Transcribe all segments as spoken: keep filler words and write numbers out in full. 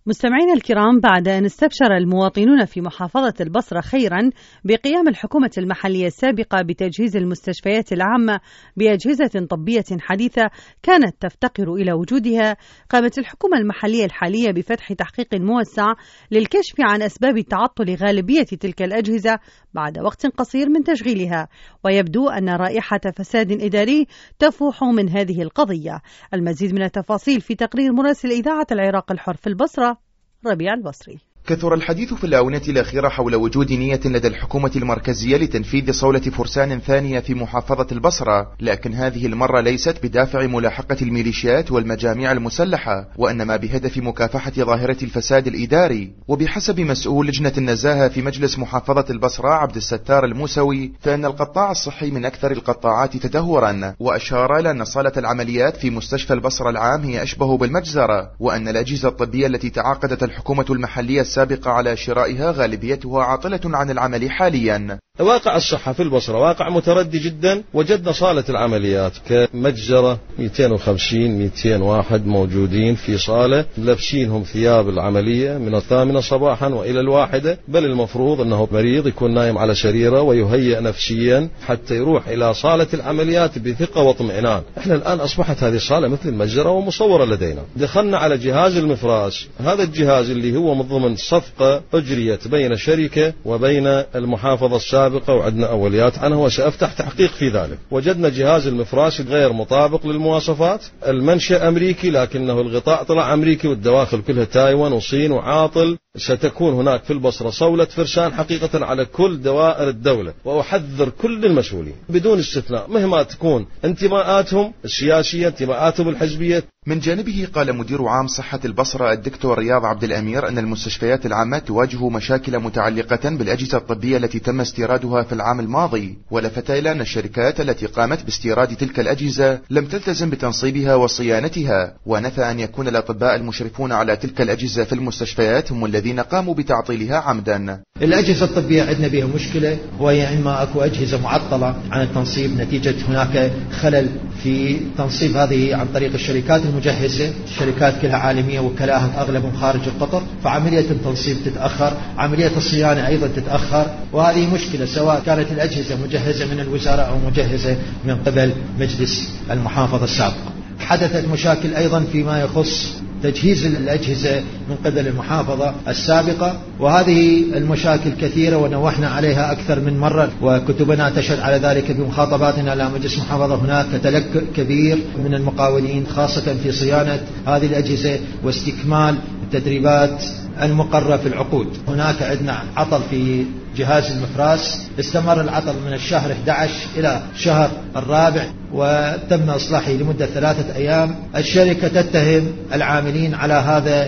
مستمعينا الكرام، بعد أن استبشر المواطنون في محافظة البصرة خيرا بقيام الحكومة المحلية السابقة بتجهيز المستشفيات العامة بأجهزة طبية حديثة كانت تفتقر إلى وجودها، قامت الحكومة المحلية الحالية بفتح تحقيق موسع للكشف عن أسباب تعطل غالبية تلك الأجهزة بعد وقت قصير من تشغيلها، ويبدو أن رائحة فساد إداري تفوح من هذه القضية. المزيد من التفاصيل في تقرير مراسل إذاعة العراق الحر في البصرة ربيع البصري. كثر الحديث في الآونة الأخيرة حول وجود نية لدى الحكومة المركزية لتنفيذ صولة فرسان ثانية في محافظة البصرة، لكن هذه المرة ليست بدافع ملاحقة الميليشيات والمجاميع المسلحة، وإنما بهدف مكافحة ظاهرة الفساد الإداري. وبحسب مسؤول لجنة النزاهة في مجلس محافظة البصرة عبد الستار الموسوي، فإن القطاع الصحي من أكثر القطاعات تدهورا، وأشار إلى أن صالة العمليات في مستشفى البصرة العام هي أشبه بالمجزرة، وأن الأجهزة الطبية التي تعاقدت الحكومة المحلية السابقة على شرائها غالبيتها عاطلة عن العمل حاليا. واقع الصحة في البصرة واقع متردي جدا. وجدنا صالة العمليات كمجزرة، مئتين وخمسين مئتين واحد موجودين في صالة لابسينهم ثياب العملية من الثامنة صباحا وإلى الواحدة، بل المفروض أنه مريض يكون نايم على سريره ويهيئ نفسيا حتى يروح إلى صالة العمليات بثقة واطمئنان. احنا الآن أصبحت هذه الصالة مثل المجزرة ومصورة لدينا. دخلنا على جهاز المفراش، هذا الجهاز اللي هو من ضمن صفقة أجريت بين شركة وبين المحافظة السابقة وعندنا أوليات عنها، وسأفتح تحقيق في ذلك. وجدنا جهاز المفراش غير مطابق للمواصفات، المنشأ أمريكي لكنه الغطاء طلع أمريكي والدواخل كلها تايوان وصين وعاطل. ستكون هناك في البصرة صولة فرسان حقيقة على كل دوائر الدولة، وأحذر كل المسؤولين بدون استثناء مهما تكون انتماءاتهم السياسية انتماءاتهم الحزبية. من جانبه قال مدير عام صحة البصرة الدكتور رياض عبد الأمير أن المستشفيات العامة تواجه مشاكل متعلقة بالأجهزة الطبية التي تم استيرادها في العام الماضي، ولفت إلى أن الشركات التي قامت باستيراد تلك الأجهزة لم تلتزم بتنصيبها وصيانتها، ونفى أن يكون الأطباء المشرفون على تلك الأجهزة في المستشفيات هم الذين قاموا بتعطيلها عمدا. الأجهزة الطبية عندنا بها مشكلة، وهي إما أكو أجهزة معطلة عن التنصيب نتيجة هناك خلل في تنصيب هذه عن طريق الشركات المجهزة. الشركات كلها عالمية وكلاها أغلبهم خارج القطر، فعملية التنصيب تتأخر، عملية الصيانة أيضا تتأخر، وهذه مشكلة سواء كانت الأجهزة مجهزة من الوزارة أو مجهزة من قبل مجلس المحافظة السابق. حدثت مشاكل أيضا فيما يخص تجهيز الأجهزة من قبل المحافظة السابقة، وهذه المشاكل كثيرة ونوحنا عليها أكثر من مرة، وكتبنا تشهد على ذلك بمخاطباتنا إلى مجلس المحافظة. هناك تلكؤ كبير من المقاولين خاصة في صيانة هذه الأجهزة واستكمال التدريبات المقررة في العقود. هناك عندنا عطل في جهاز المفراس، استمر العطل من الشهر أحد عشر إلى شهر الرابع وتم إصلاحه لمدة ثلاثة أيام. الشركة تتهم العاملين على هذا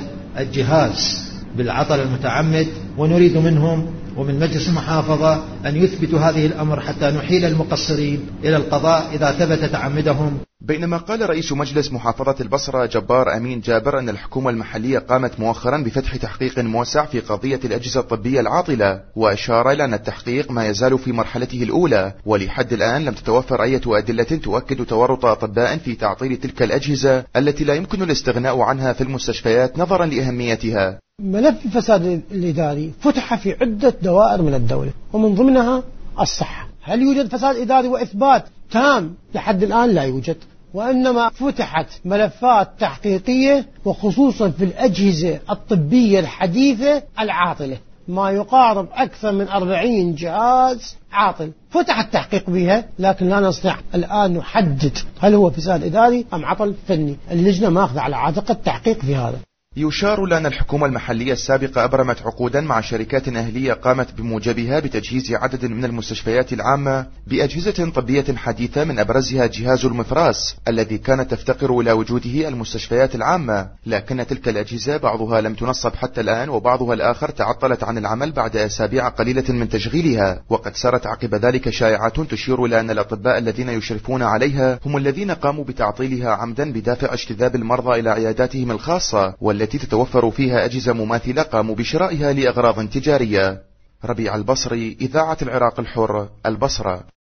الجهاز بالعطل المتعمد، ونريد منهم ومن مجلس المحافظة أن يثبتوا هذه الأمر حتى نحيل المقصرين إلى القضاء إذا ثبت تعمدهم. بينما قال رئيس مجلس محافظة البصرة جبار أمين جابر أن الحكومة المحلية قامت مؤخرا بفتح تحقيق موسع في قضية الأجهزة الطبية العاطلة، وأشار إلى أن التحقيق ما يزال في مرحلته الأولى، ولحد الآن لم تتوفر أي أدلة تؤكد تورط أطباء في تعطيل تلك الأجهزة التي لا يمكن الاستغناء عنها في المستشفيات نظرا لأهميتها. ملف الفساد الإداري فتح في عدة دوائر من الدولة ومن ضمنها الصحة. هل يوجد فساد إداري وإثبات تام؟ لحد الآن لا يوجد، وإنما فتحت ملفات تحقيقية وخصوصا في الأجهزة الطبية الحديثة العاطلة، ما يقارب أكثر من أربعين جهاز عاطل فتح التحقيق بها، لكن لا نستطيع الآن نحدد هل هو فساد إداري أم عطل فني. اللجنة ماخذة على عاتقها التحقيق في هذا. يشار لأن الحكومة المحلية السابقة أبرمت عقودا مع شركات أهلية قامت بموجبها بتجهيز عدد من المستشفيات العامة بأجهزة طبية حديثة، من أبرزها جهاز المفراس الذي كانت تفتقر إلى وجوده المستشفيات العامة، لكن تلك الأجهزة بعضها لم تنصب حتى الآن، وبعضها الآخر تعطلت عن العمل بعد أسابيع قليلة من تشغيلها. وقد سارت عقب ذلك شائعات تشير إلى أن الأطباء الذين يشرفون عليها هم الذين قاموا بتعطيلها عمدا بدافع اجتذاب المرضى إلى عياداتهم الخاصة، والتي تتوفر فيها أجهزة مماثلة قاموا بشرائها لأغراض تجارية. ربيع البصري، إذاعة العراق الحر، البصرة.